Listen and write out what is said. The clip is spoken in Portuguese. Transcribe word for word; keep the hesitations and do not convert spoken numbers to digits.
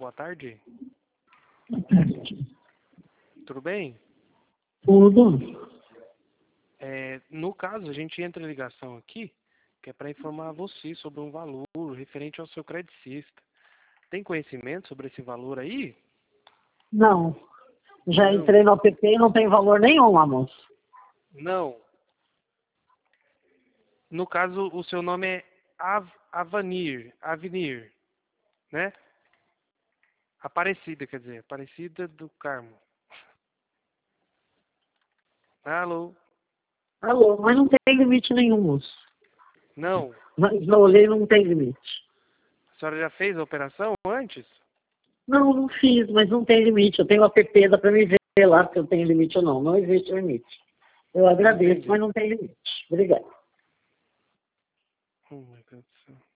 boa tarde. Boa tarde. Tudo bem? Tudo. É, no caso, a gente entra em ligação aqui, que é para informar você sobre um valor referente ao seu credicista. Tem conhecimento sobre esse valor aí? Não. Já Não. entrei no app e não tem valor nenhum lá, moço. Não. No caso, o seu nome é Av Avanir, Avenir, né? Aparecida, quer dizer, Aparecida do Carmo. Alô? Alô, mas não tem limite nenhum, moço. Não. Mas eu olhei, não tem limite. A senhora já fez a operação antes? Não, não fiz, mas não tem limite. Eu tenho o app, dá para me ver lá se eu tenho limite ou não. Não existe limite. Eu agradeço, Entendi. mas não tem limite. Obrigado. Oh, my God.